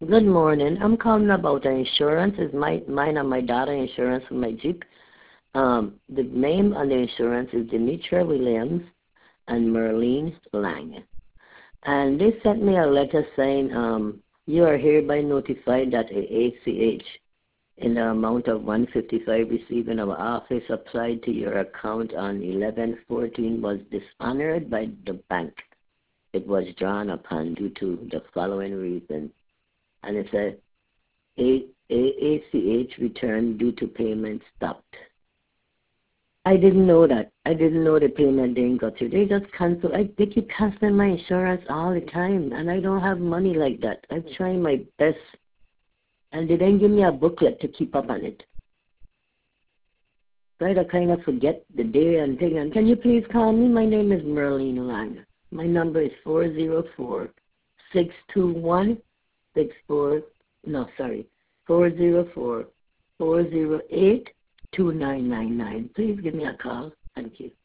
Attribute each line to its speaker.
Speaker 1: Good morning. I'm calling about insurance. It's mine and my daughter insurance for my Jeep. The name on the insurance is Demetria Williams and Merlene Lang. And they sent me a letter saying, you are hereby notified that ACH in the amount of 155 received in our office applied to your account on 11/14 was dishonored by the bank. It was drawn upon due to the following reason. And it said ACH returned due to payment stopped. I didn't know that. I didn't know the payment didn't go through. They just cancel. They keep canceling my insurance all the time, and I don't have money like that. I'm trying my best, and they didn't give me a booklet to keep up on it. So I kind of forget the day and thing. And can you please call me? My name is Merlene Lang. My number is 404-621-64. No, sorry, 404-408-2999. Please give me a call. Thank you.